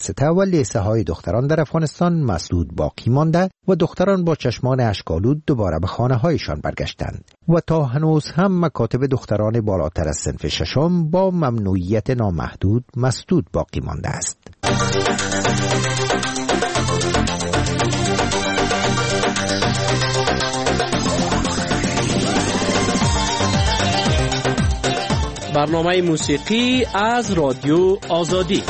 متوسطه و لیسه های دختران در افغانستان مسدود باقی مانده و دختران با چشمان اشک‌آلود دوباره به خانه هایشان برگشتند و تا هنوز هم مکاتب دختران بالاتر از صنف ششم با ممنوعیت نامحدود مسدود باقی مانده است. برنامه موسیقی از رادیو آزادی.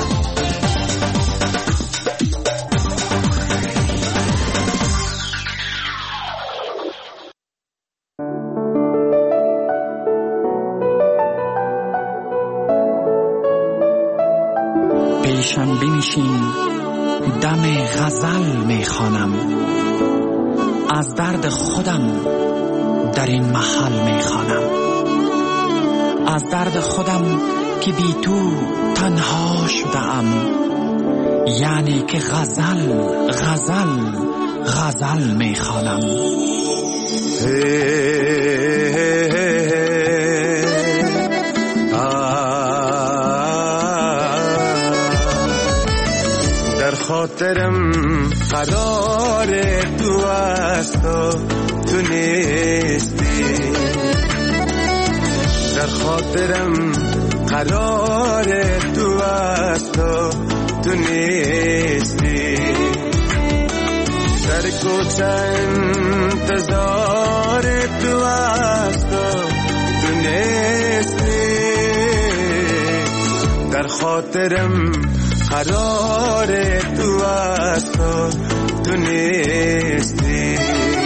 پیشم بنشین، دم غزل میخوانم، از درد خودم در این محل میخوانم، از درد خودم که بی تو تنها شدم، یعنی که غزل غزل غزل میخوانم. در خاطرم قرار تو است و تو نیستی، در خاطرم قرار تو است و تو نیستی، در کوچه انتظار تو است و تو نیستی، در خاطرم قرار تو است و تو نیستی.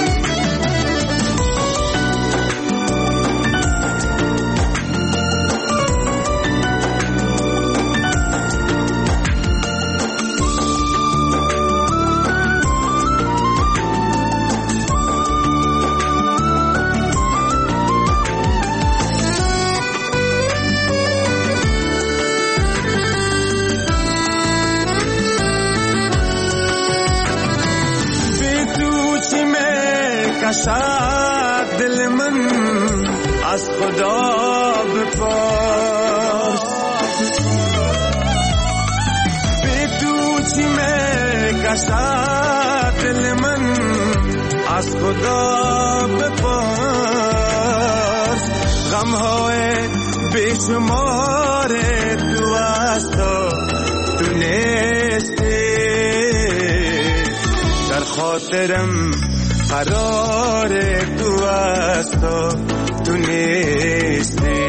شاید دل من از خدا بپرس، بی تو چی میکشد دل من از خدا بپرس، غمهای بیشمار تو است و تو نیستی، در خاطرم قرار تو است و تو نیستی.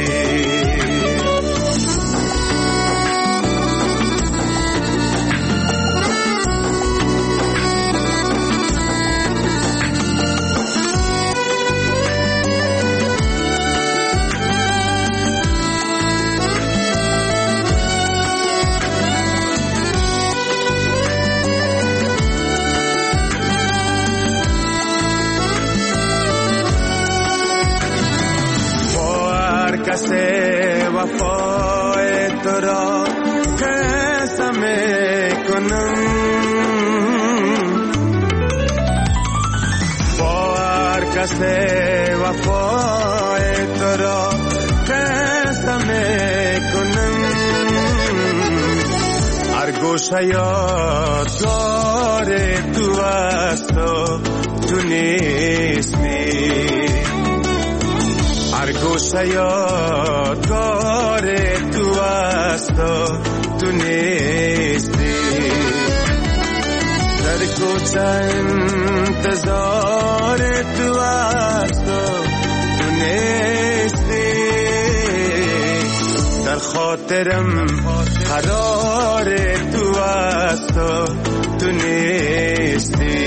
کسی وفای تو را قسم کنم، با هر کسی وفای تو را قسم کنم، هر گوشه یادگار تو است و تو نیستی، هر گوشه یادگار تو است و تو نیستی، در کوچه انتظار تو است و تو نیستی، در خاطرم قرار تو است و تو نیستی.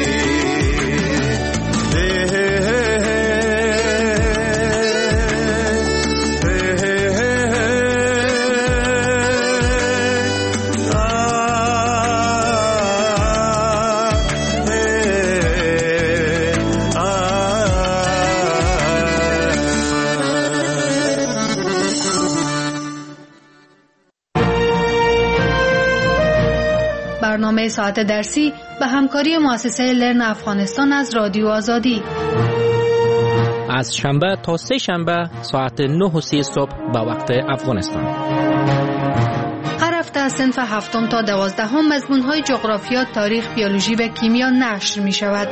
برنامه ساعت درسی به همکاری مؤسسه لرن افغانستان از رادیو آزادی، از شنبه تا سه شنبه ساعت 9:30 صبح به وقت افغانستان. هر هفته از صنف 7 تا 12 مضمون‌های جغرافیا، تاریخ، بیولوژی و کیمیا نشر می‌شود.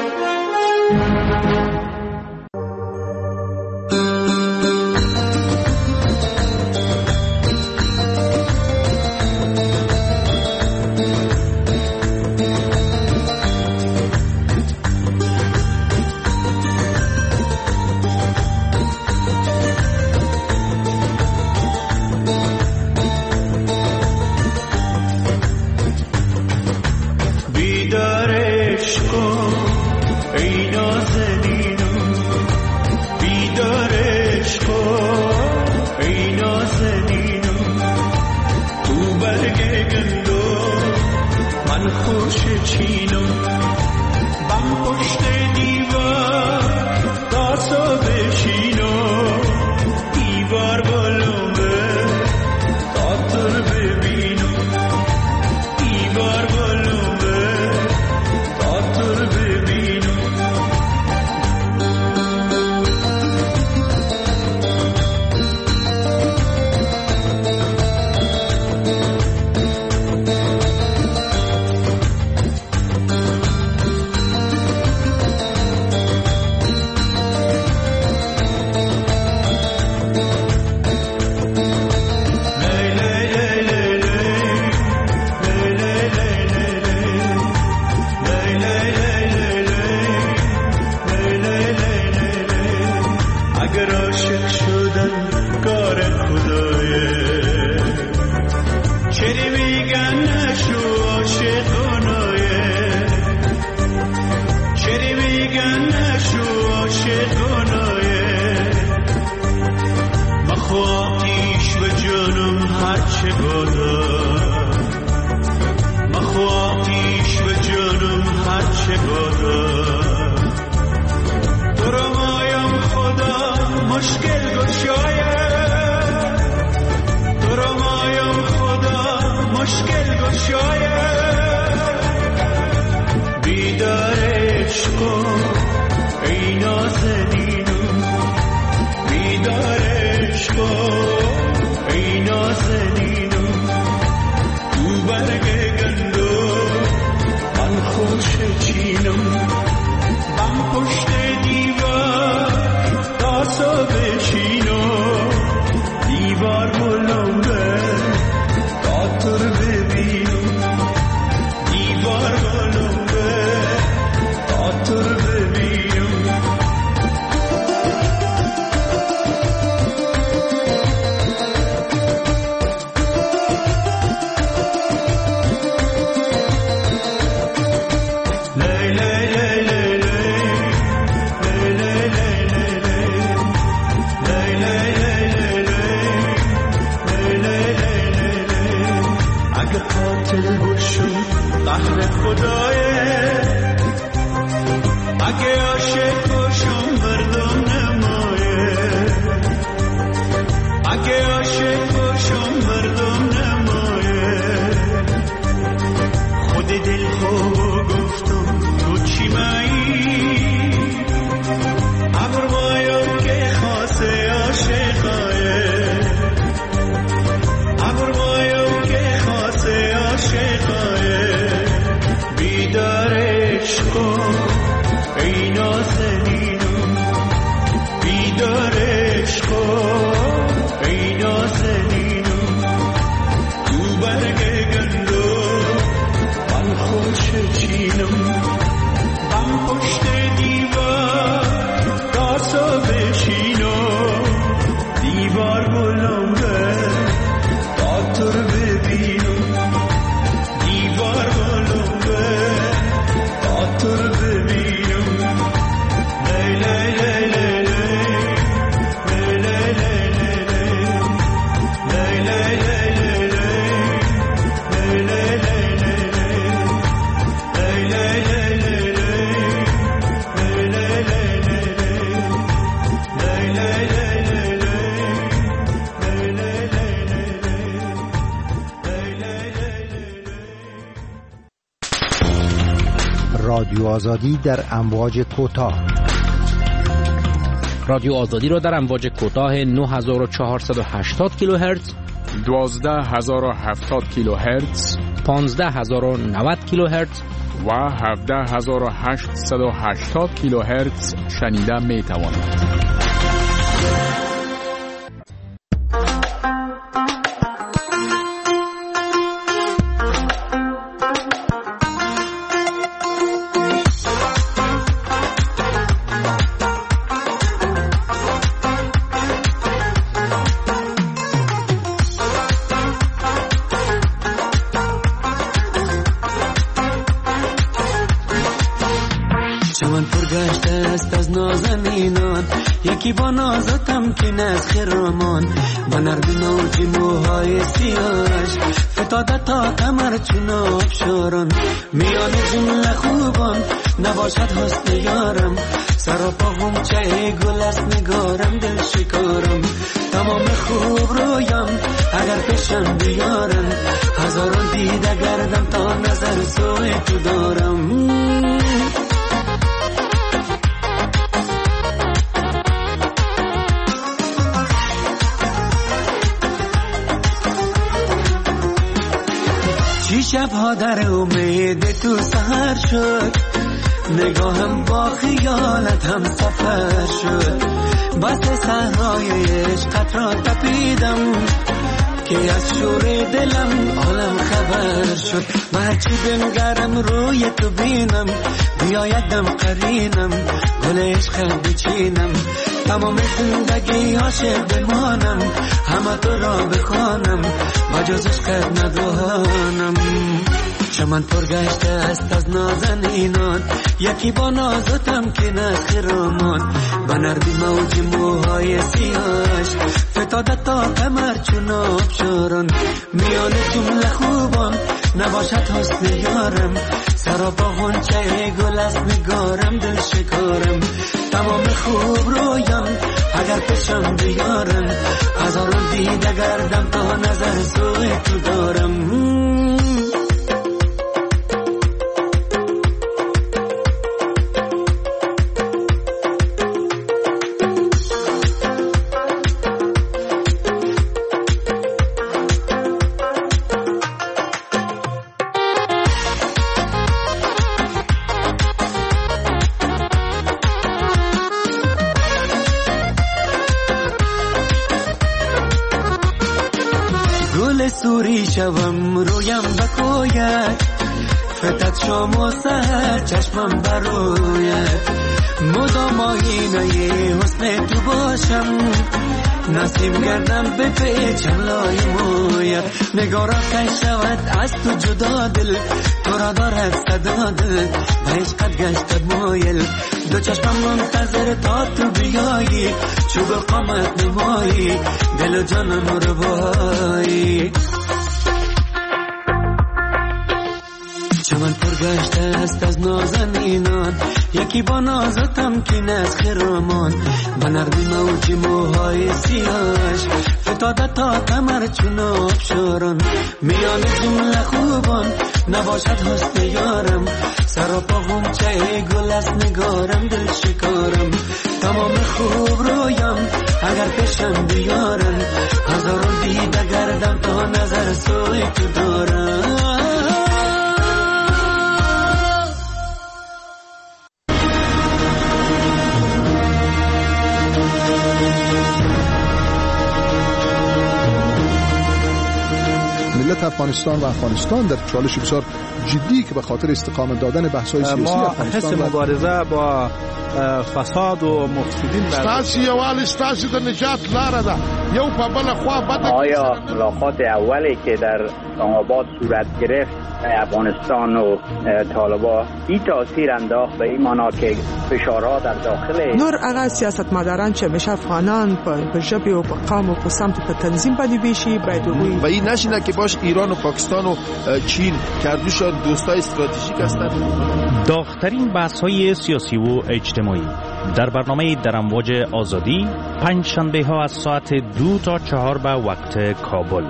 رادیو آزادی در امواج کوتاه. رادیو آزادی را در امواج کوتاه 9480 کیلوهرتز 12070 کیلوهرتز، 15090 کیلوهرتز و 17880 کیلوهرتز شنیده می توانید. یکی با نازتم که نز خرامان با نرمی موجی موهای سیاش فتاده تا کمر چون آبشاران میان جمله خوبان نباشد حسن یارم سراپا هم چه گل است نگارم دل شکارم تمام خوب رویم اگر پیشم بیارم هزاران دیده گردم تا نظر سوی تو دارم شبها در امید تو سهر شد نگاهم با خیالت هم سفر شد بس صحرای عشقت را تپیدم که از شور دلم عالم خبر شد و هرچی بنگرم روی تو بینم بیایدم قرینم گل عشقت بچینم تمام زندگی عاشق بمانم همه تو را بخوانم و جز عشقت ندوانم چمن پرگشته است از نازنینان یکی با نازتم که نخرامان و نرمی موج موهای سیاش فتاده تا کمر چون آبشاران میان جمله خوبان نباشد حسن یارم سراپا غنچه گل است نگارم دل شکارم تمام خوب رویم اگر پیشم بیارم هزاران دیده گردم تا نظر سوی تو دارم سوری شوم رویم بکوید فتت شام و سهر چشمم بروید مدام آینه حسن تو باشم نسیم گردم به پیچم لای موید نگارا کش شود از تو جدا دل تو را دارد صدا دل به عشقت گشتد مایل دو چشمم منتظر تا تو بیایی چوب قامت نمایی دل و جانم رو بایی چمن پرگشته است از نازنینان یکی با نازتم که نز خرامان با نرمی موجی موهای سیاش فتاده تا کمر چون آبشاران میان جمله خوبان نباشد حسن یارم سراپا غنچه گل است نگارم دل شکارم تمام خوب رویم اگر پیشم بیارم هزاران دیده گردم تا نظر سوی تو دارم ملت افغانستان و افغانستان در چالش بسیار جدی که به خاطر استقامت دادن بحث‌های سیاسی افغانستان حس مبارزه با فساد و مفسدین ستاسي یوال ستاسي د نجات لاره ده یو په بل خوا بد آیا ملاقات اولی که در آباد صورت گرفت افغانستان و طالبان این تاثیر انداخت به این معنا که فشارها در داخل نور هغه سیاستمداران چې همیشه افغانان په ژبې او په قام او په سمت په تنظیم باندې بیشي باید و این نشینه که باش ایران و پاکستان و چین کردوشان دوستای استراتژیک هستند. داغ‌ترین بحث‌های سیاسی و اجتماعی در برنامه در امواج آزادی پنج شنبه ها از ساعت 2 تا 4 به وقت کابل.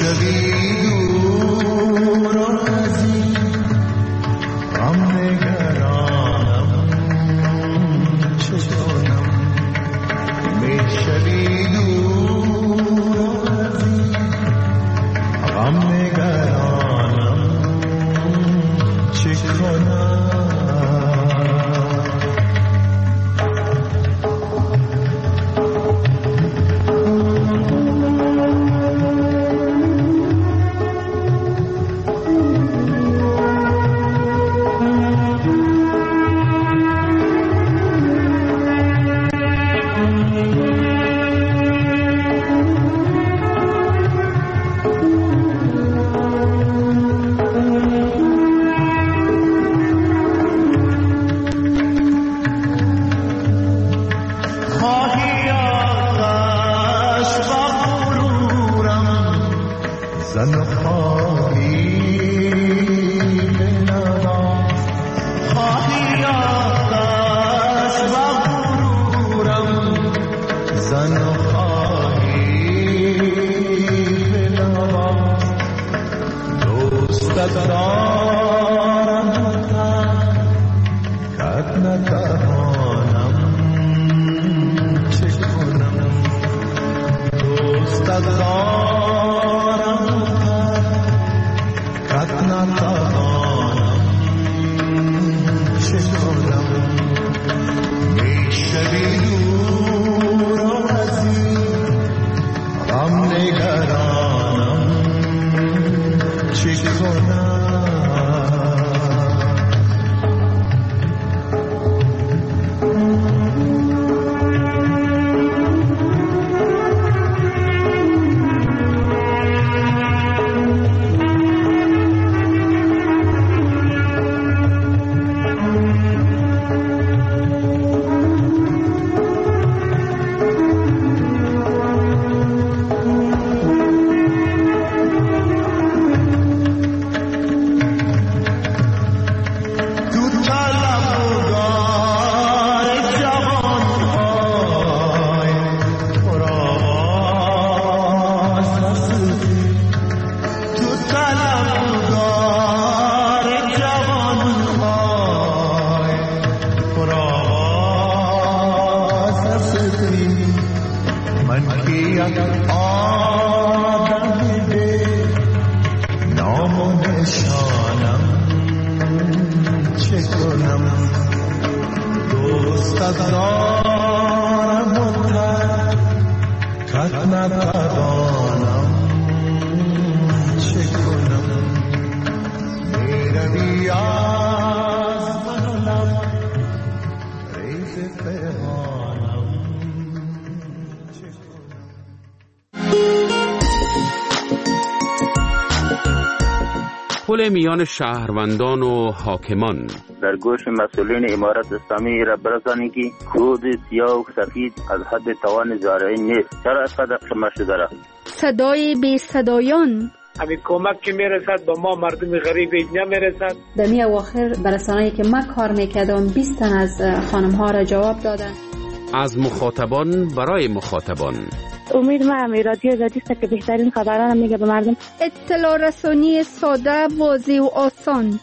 پل میان شهروندان و حاکمان. در گوش مسئولین امارت اسلامی را برسانید که کود سیاه و سفید از حد توان زارعین نیست. چرا اسقدر قیمت شده را؟ صدای بی صدایان. همین کمک که میرسد با ما مردم غریب اینجا میرسد. در می اواخر برسانه‌ای که من کار میکردم 20 تن از خانم ها را جواب دادن. از مخاطبان برای مخاطبان. امید من رادیو آزادی است که بهترین خبران میگه به مردم. اطلاع رسانی ساده، واضح و آسان.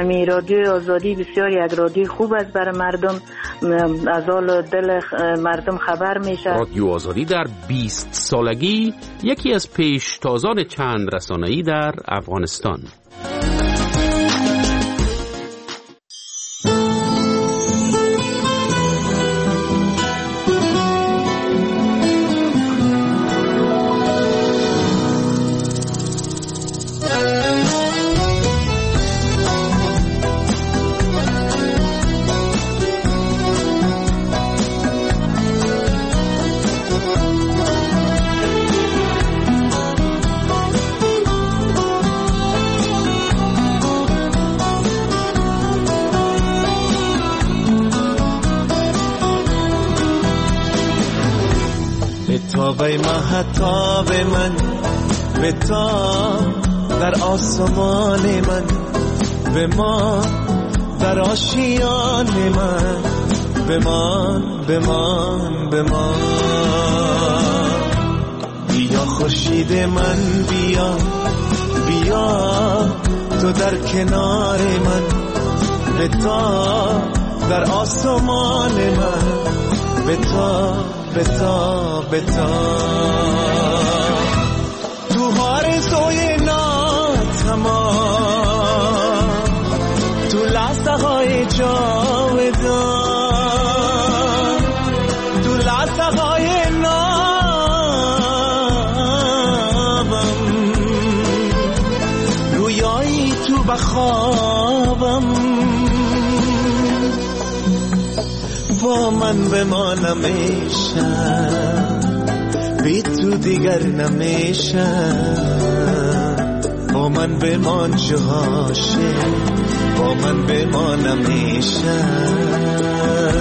رادیو آزادی بسیار یک رادیو خوب است برای مردم، از حال دل مردم خبر میشه. رادیو آزادی در 20 سالگی یکی از پیشتازان چند رسانه‌ای در افغانستان. به مهتاب من به تا در آسمان من به ما در آشیان من بمان بمان بمان بی بیا خورشید من بیا بیا تو در کنار من بتا در آسمان من بتا بتا بتا تو آرزوی ناتمام تو لحظه های جاودان تو لحظه های بخوابم با من بمانم میشم بی تو دیگر نمیشم با من بمان جهاشه با من بمانم میشم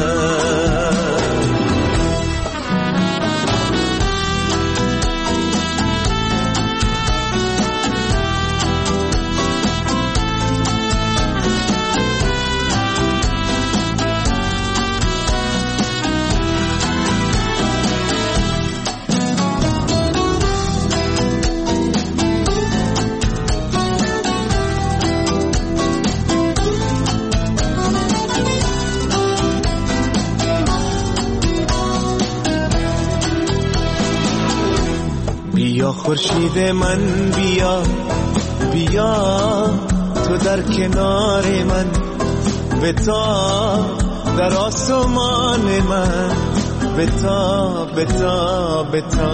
بیا خورشید من بیا بیا تو در کنار من بتا در آسمان من بتا بتا بتا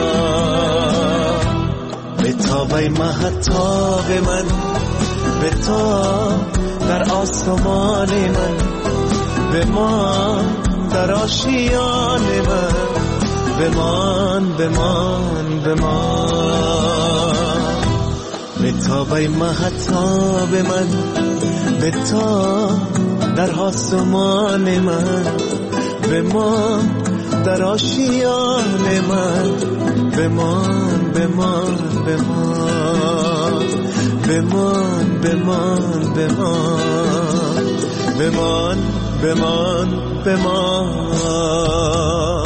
بتا بی مهتاب من بتا در آسمان من بمان در آشیان من بمان بمان بمان بتا بی مهتاب من بتا در آسمان من بمان در آشیان من بمان بمان بمان بمان بمان بمان بمان بمان بمان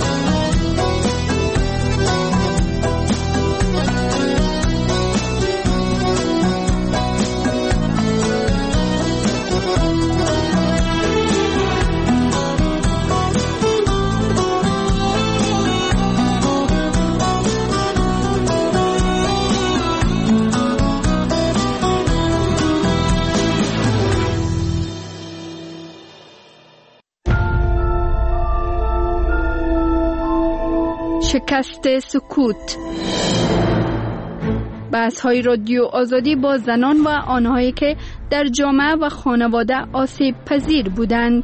شکست سکوت. بحث‌های رادیو آزادی با زنان و آنهایی که در جامعه و خانواده آسیب پذیر بودند.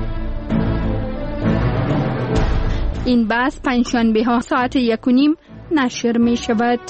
این بحث پنجشنبه‌ها ساعت 1:30 نشر می شود.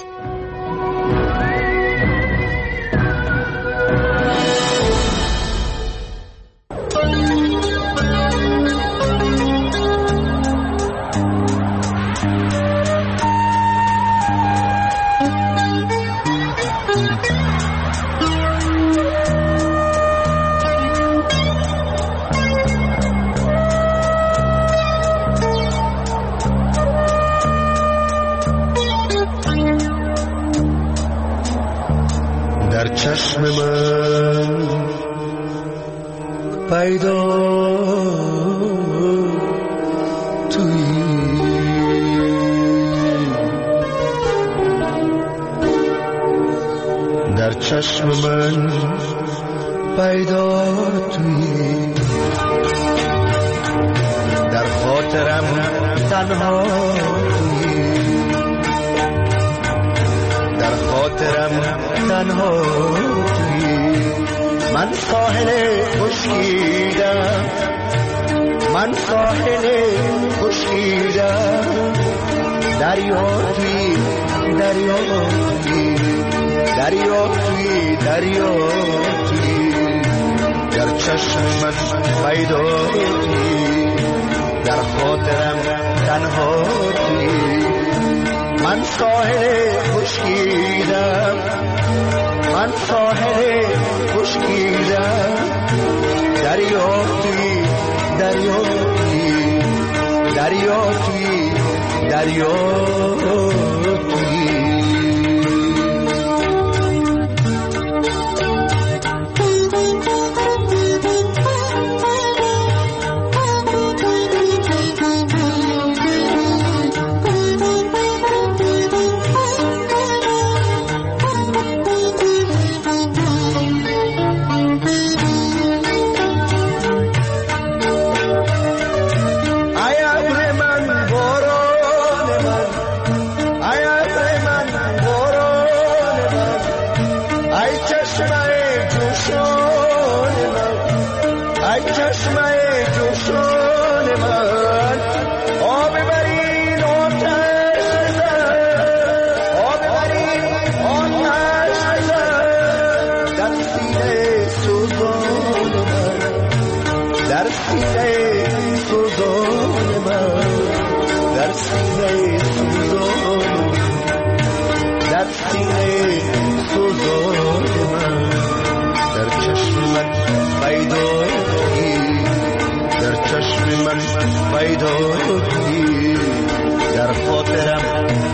در چشم من پیدا تویی، در چشم من پیدا تویی، در خاطرم تنها تویی، در خاطرم تنها تویی. من ساحل خشکیدم، من ساحل خشکیدم، دریا تویی، دریا تویی، دریا تویی، دریا تویی. در چشم من پیدا تویی، در خاطرم تنها تویی. من ساحل خشکیدم، من ساحل خشکیدم، دریا تویی، دریا تویی، دریا تویی، دریا تویی.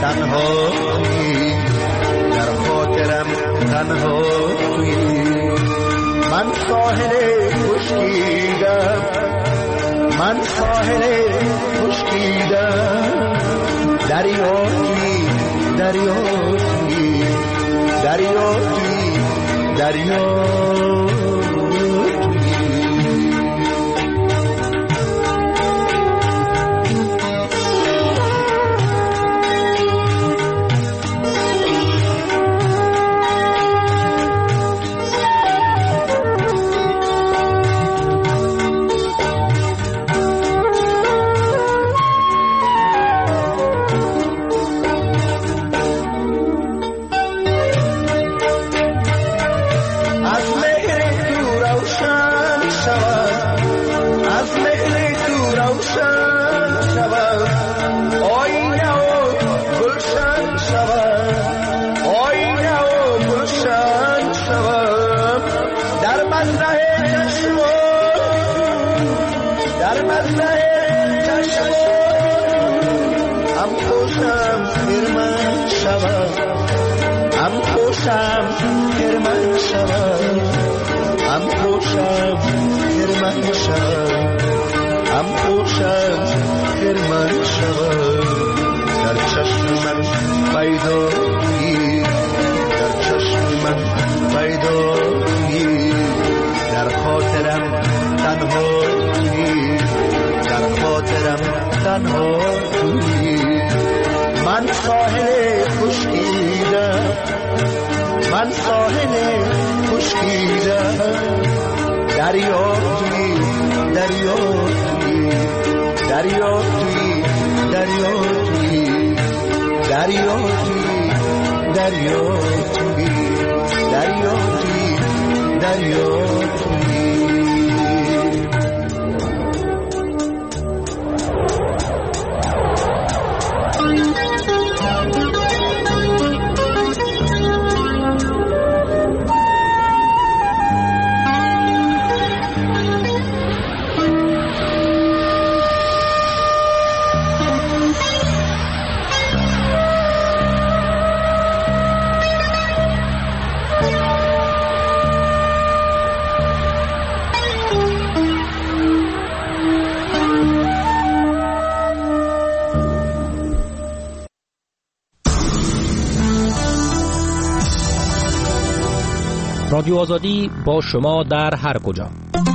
تنهایی در خاطرم تنهایی من ساحل خشکیدم من ساحل خشکیدم دریایی دریایی دریایی دریایی در چشم من پیدایی در چشم من پیدایی در خاطرم تنهایی در خاطرم تنهایی من ساحل خشکیدم من ساحل خشکیدم دریایی دریایی دریایی دریایی دریایی دریایی دریایی دریایی رادیو آزادی با شما در هر کجا.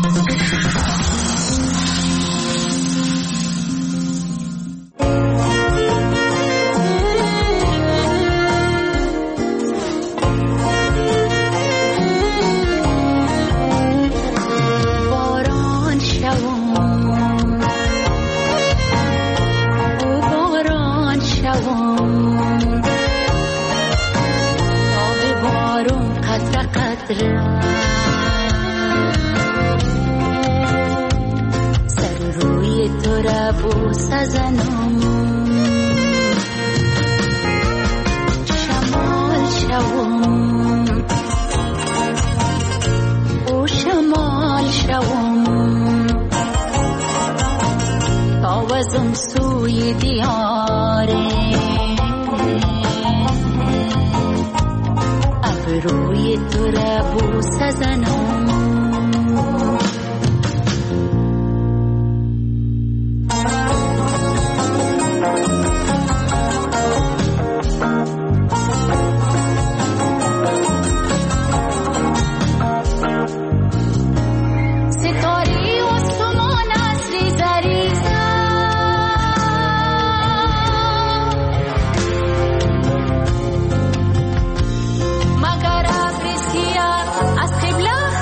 سر روی تو را بوس زنم شمال شوم او شمال شوم تاوزم سوی دیاره روی تو را بوس زنم مگر از بسیار از قبله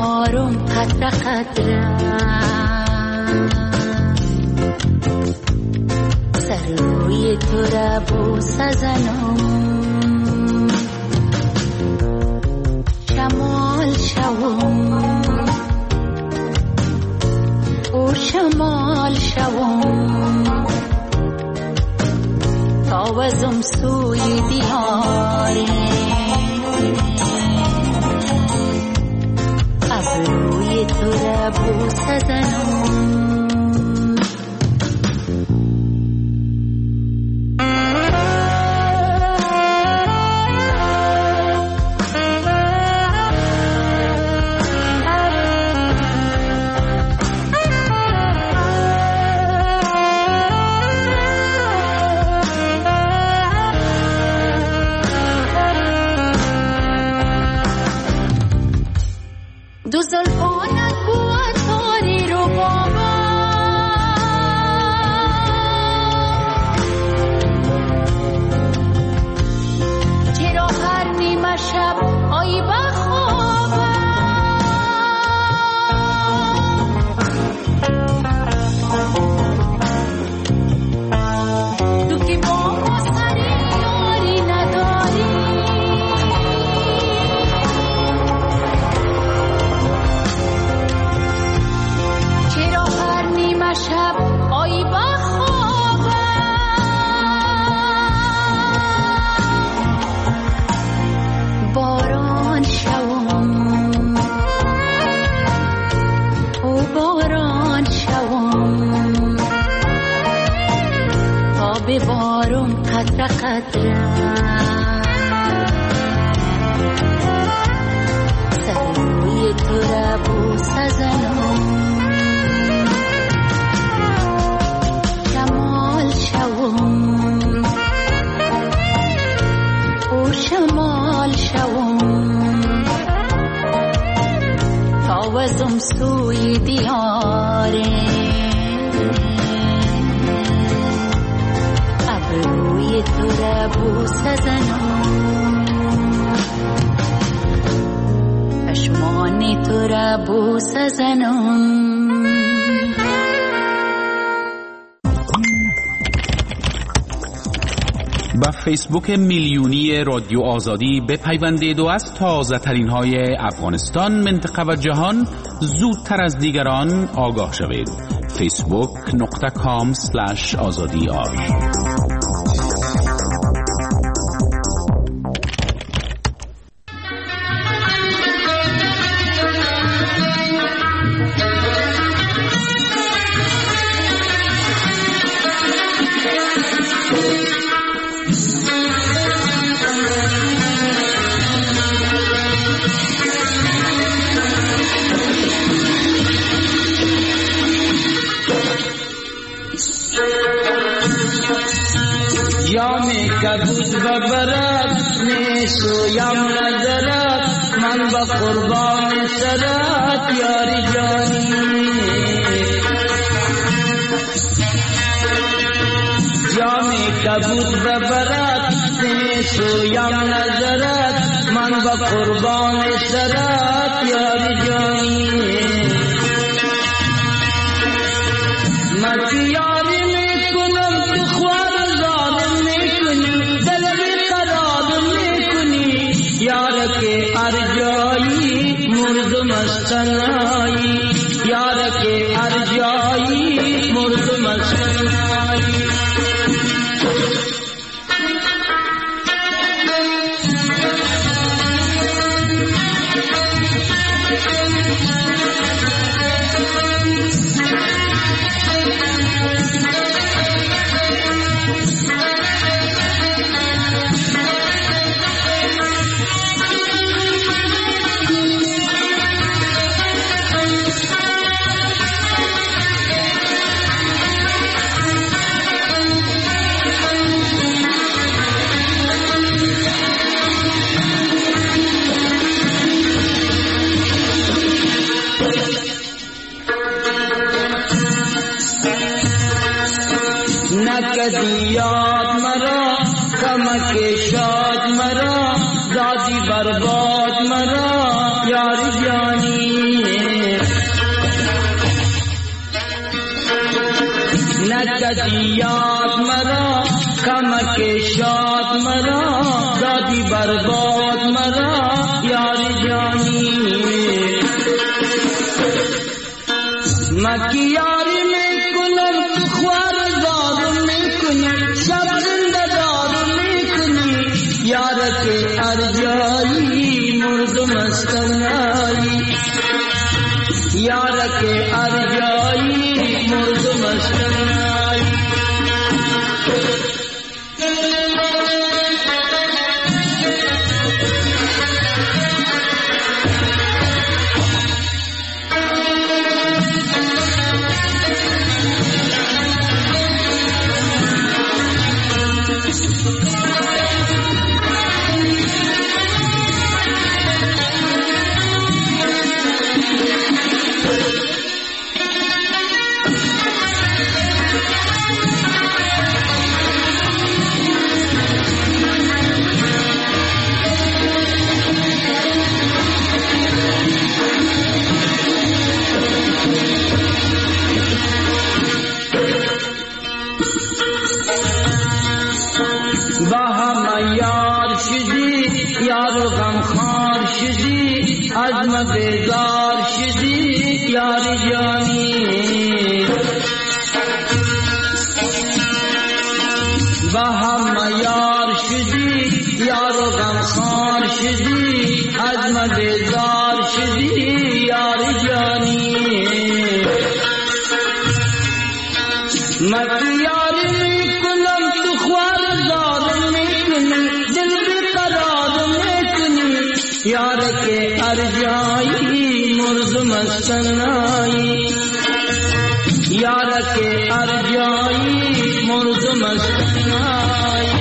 ببارم قطره قطره سر روی تو را بوسه زنم شمال شوم او شمال شوم تاوزم سوی دیاره ابروی تو را بوسه زنم دو زلفانت بود تاری رو بابا چرا هر نیمه شب آیی بخوابم تو که با ما سری یاری نداری شب آیی بخوابم باران شوم او باران شوم تا ببارم قطره قطره سر روی تو را بوسه زنم او شمال شوم تاوزم سوی دیاره ابروی تو را بوسه زنم چشمان تو را بوسه زنم با فیسبوک میلیونی رادیو آزادی بپیوندید و از تازه ترین های افغانستان، منطقه و جهان زودتر از دیگران آگاه شوید. facebook.com/azadi.ir کبوت ببرد نیسویم نظرت من با قربان سرت یاری جانی جامی کبوت ببرد نیسویم نظرت من با قربان سرت یاری جانی من یاری میکنم تو خواب یار کے ارجائی مرد مستنائی یار کے ارجائی مرد مستنائی یاد مرا کمک شاد مرا دادی برباد مرا یاری جانی یاد مرا کمک شاد مرا دادی برباد مرا یار جانی مکی یاری میکنم تو خوار دار میکنی شب زنده دار میکنی یارک ارجایی مردم استنایی یارک ارجایی مردم استنایی یار غمخوار شدی عزم بیزار شدی یار جانی با هم یار شدی یار غمخوار شدی عزم بیزار شدی یار جانی مت یاری کنم تو خوار دار میکنی دل یارک ارجایی مردم استنایی یارک ارجایی مردم استنایی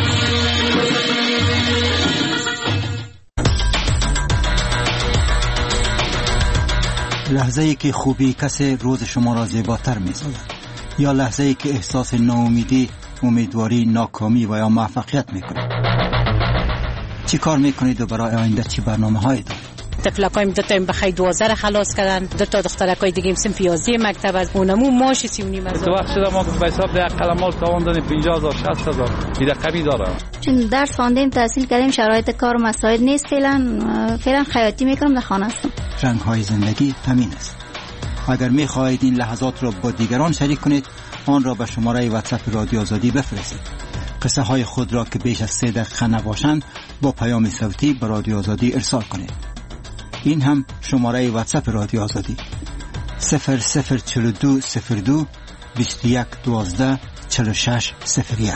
لحظه ای که خوبی کسی روز شما را زیباتر می سازد یا لحظه ای که احساس ناامیدی، امیدواری، ناکامی و یا موفقیت می کنید. چی کار میکنید و برای آینده چی برنامه هایی دارید؟ تفلکایم دو تا بخیر 12 خلاص کردن، دو تا دخترکای دیگه صنف 11 مکتب از اونمو ماش 39 هزار. تو وقت شده ما به حساب ده قلمال تواندن 50000 60000 دیگه کمی داره. چون درس خواندیم تحصیل کردیم شرایط کار و مساعد نیست فعلا خیاطی میکنم در خانه هستم. رنگ های زندگی همین است. اگر میخواهید این لحظات را با دیگران شریک کنید آن را به شماره واتساپ رادیو آزادی بفرستید. قصه های خود را که بیش از 3 دقیقه نباشند با پیام صوتی به رادیو آزادی ارسال کنید. این هم شماره واتساپ رادیو آزادی 004202 2112 4601.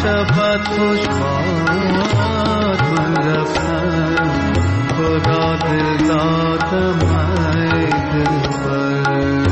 شبت خوش باد من رفتم خدا دل دادم ای دلبر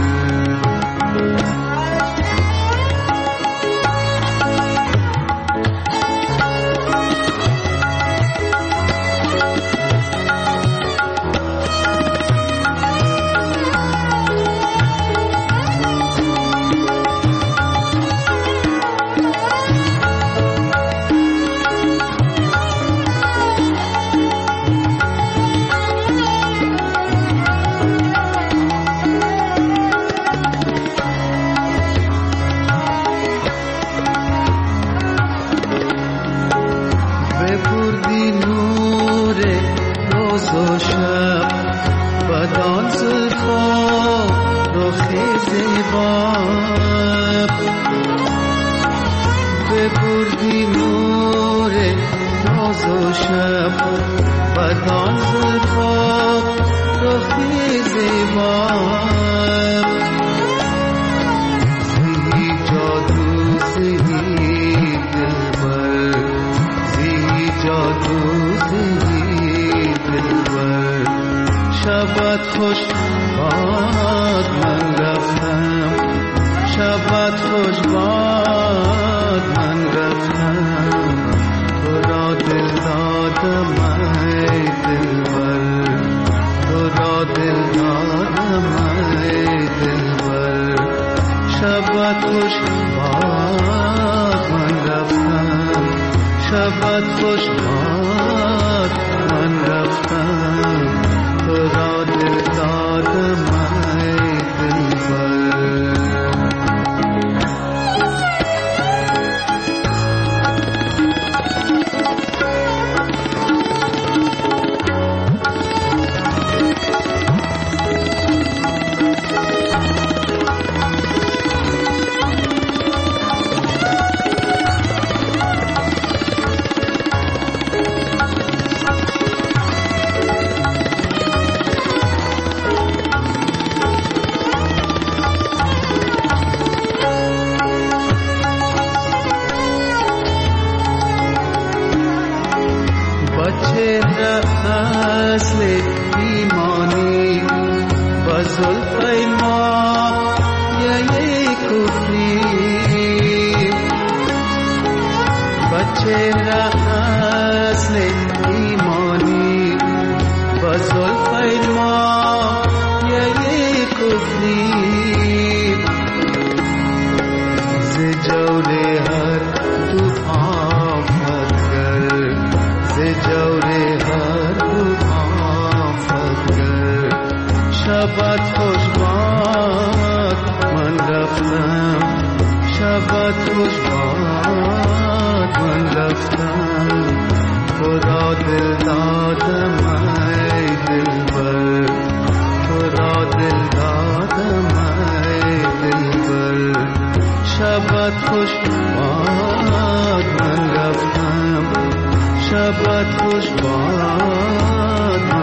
شبت خوش باد